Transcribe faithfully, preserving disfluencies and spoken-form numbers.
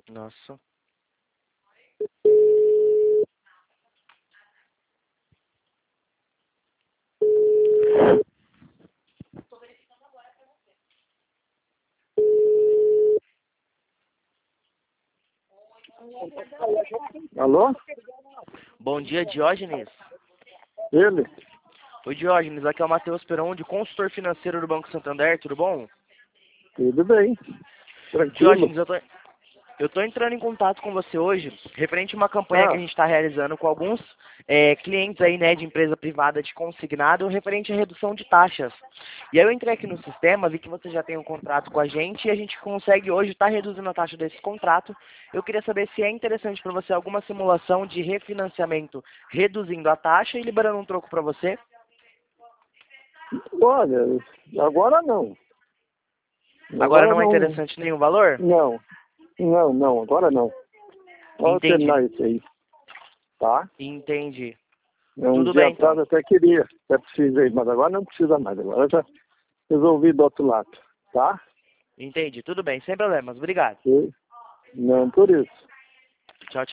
Nossa. Alô? Bom dia, Diógenes. Ele? Oi, Diógenes. Aqui é o Matheus Peron, de consultor financeiro do Banco Santander. Tudo bom? Tudo bem. Tranquilo. Diógenes, eu tô, eu tô entrando em contato com você hoje, referente a uma campanha que a Ah, gente está realizando com alguns é, clientes aí, né, de empresa privada de consignado, referente à redução de taxas. E aí eu entrei aqui no sistema, vi que você já tem um contrato com a gente e a gente consegue hoje estar reduzindo a taxa desse contrato. Eu queria saber se é interessante para você alguma simulação de refinanciamento, reduzindo a taxa e liberando um troco para você. olha, agora não. Agora Agora não é não. interessante nenhum valor? Não. Não, não, agora não. Vamos Entendi, terminar isso aí, tá? entendi. É, um Tudo dia bem atrás então. até queria, até precisei, mas agora não precisa mais. Agora já resolvi do outro lado, tá? Entendi, tudo bem, sem problemas. Obrigado. E não por isso. Tchau, tchau.